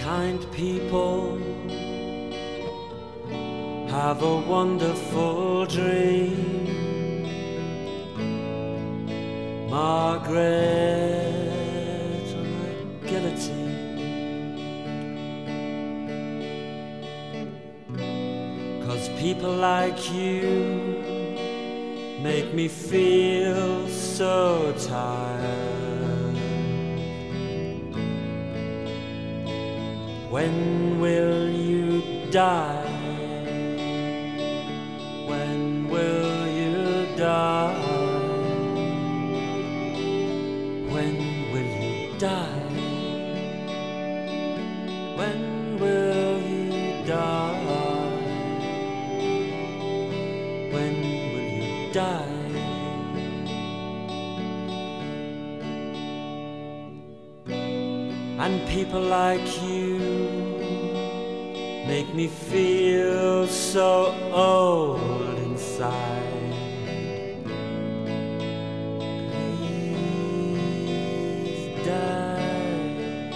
Kind people have a wonderful dream. Margaret on a guillotine. 'Cause people like you make me feel so tired. When will you die? When will you die? When will you die? When will you die? When will you die? And people like you make me feel so old inside. Please die.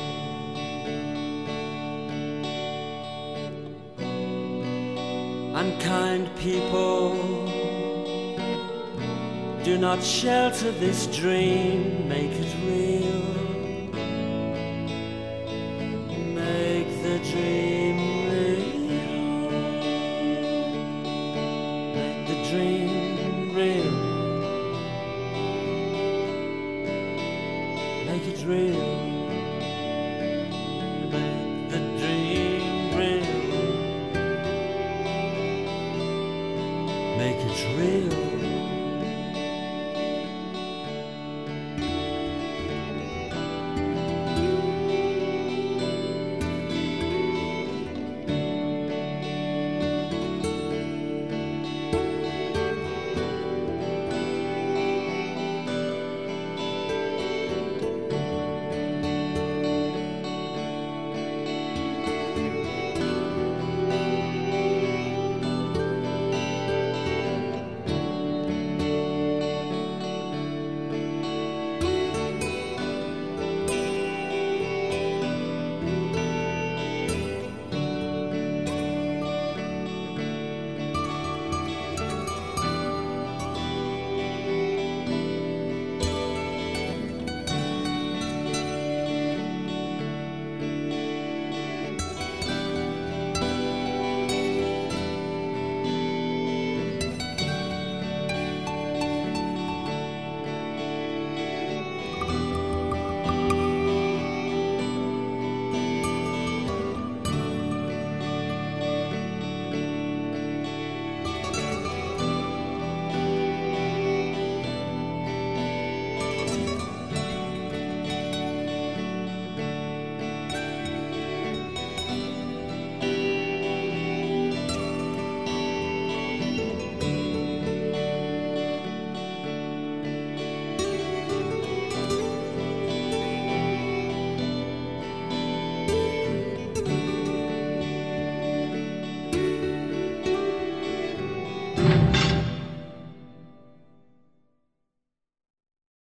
Unkind people, do not shelter this dream, make it real.